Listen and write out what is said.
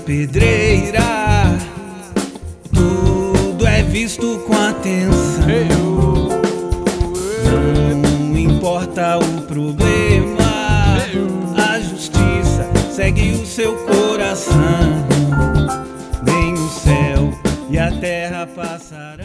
pedreira, tudo é visto com atenção. Não importa o problema, a justiça segue o seu coração. Nem o céu e a terra passarão.